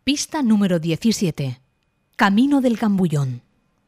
Pista número 17. Camino del Gambullón.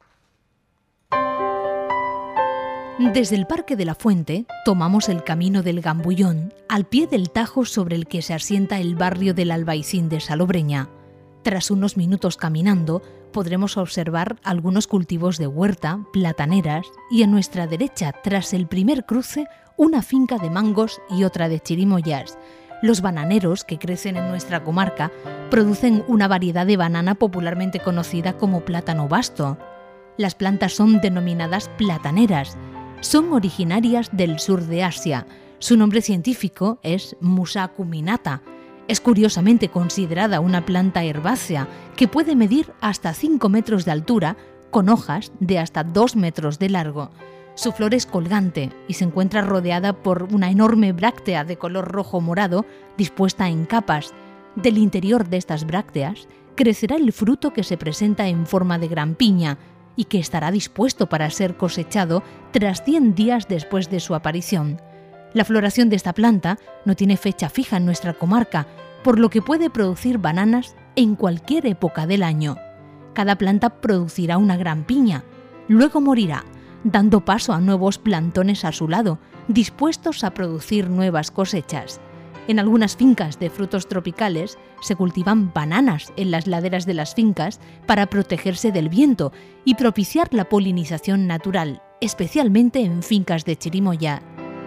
Desde el Parque de la Fuente tomamos el Camino del Gambullón al pie del Tajo sobre el que se asienta el barrio del Albaicín de Salobreña. Tras unos minutos caminando podremos observar algunos cultivos de huerta, plataneras y a nuestra derecha, tras el primer cruce, una finca de mangos y otra de chirimoyas. Los bananeros que crecen en nuestra comarca producen una variedad de banana popularmente conocida como plátano basto. Las plantas son denominadas plataneras. Son originarias del sur de Asia. Su nombre científico es Musa acuminata. Es curiosamente considerada una planta herbácea que puede medir hasta 5 metros de altura con hojas de hasta 2 metros de largo. Su flor es colgante y se encuentra rodeada por una enorme bráctea de color rojo-morado dispuesta en capas. Del interior de estas brácteas crecerá el fruto que se presenta en forma de gran piña y que estará dispuesto para ser cosechado tras 100 días después de su aparición. La floración de esta planta no tiene fecha fija en nuestra comarca, por lo que puede producir bananas en cualquier época del año. Cada planta producirá una gran piña, luego morirá, dando paso a nuevos plantones a su lado, dispuestos a producir nuevas cosechas. En algunas fincas de frutos tropicales se cultivan bananas en las laderas de las fincas para protegerse del viento y propiciar la polinización natural, especialmente en fincas de chirimoya.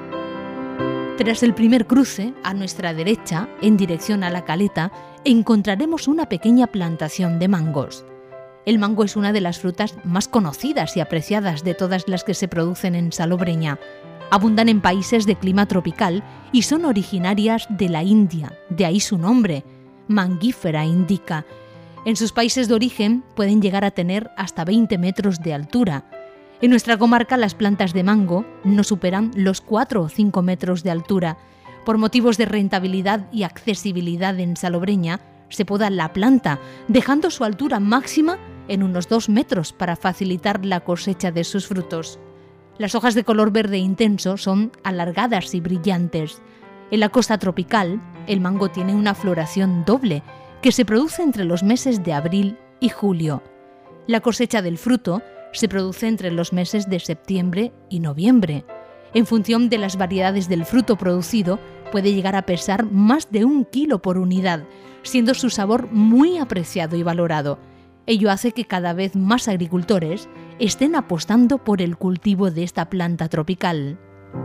Tras el primer cruce, a nuestra derecha, en dirección a la caleta, encontraremos una pequeña plantación de mangos. El mango es una de las frutas más conocidas y apreciadas de todas las que se producen en Salobreña. Abundan en países de clima tropical y son originarias de la India, de ahí su nombre, Mangifera indica. En sus países de origen pueden llegar a tener hasta 20 metros de altura. En nuestra comarca las plantas de mango no superan los 4 o 5 metros de altura. Por motivos de rentabilidad y accesibilidad en Salobreña, se poda la planta, dejando su altura máxima en unos 2 metros para facilitar la cosecha de sus frutos. Las hojas de color verde intenso son alargadas y brillantes. En la costa tropical, el mango tiene una floración doble que se produce entre los meses de abril y julio. La cosecha del fruto se produce entre los meses de septiembre y noviembre. En función de las variedades del fruto producido, puede llegar a pesar más de 1 kilo por unidad, siendo su sabor muy apreciado y valorado. Ello hace que cada vez más agricultores estén apostando por el cultivo de esta planta tropical.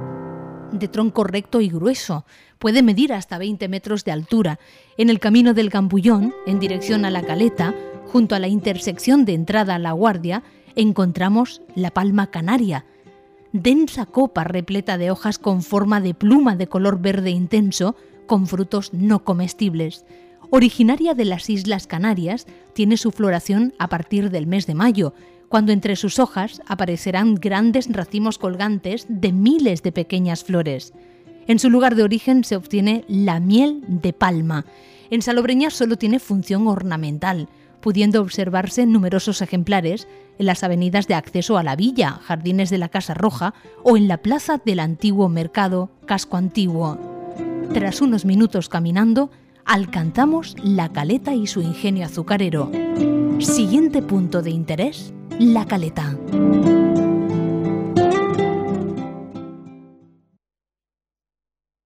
De tronco recto y grueso, puede medir hasta 20 metros de altura. En el Camino del Gambullón, en dirección a la caleta, junto a la intersección de entrada a La Guardia, encontramos la palma canaria. Densa copa repleta de hojas con forma de pluma de color verde intenso, con frutos no comestibles. Originaria de las Islas Canarias, tiene su floración a partir del mes de mayo, cuando entre sus hojas aparecerán grandes racimos colgantes de miles de pequeñas flores. En su lugar de origen se obtiene la miel de palma. En Salobreña solo tiene función ornamental, pudiendo observarse numerosos ejemplares en las avenidas de acceso a la villa, Jardines de la Casa Roja o en la plaza del antiguo mercado Casco Antiguo. Tras unos minutos caminando, alcanzamos la caleta y su ingenio azucarero. Siguiente punto de interés, la caleta.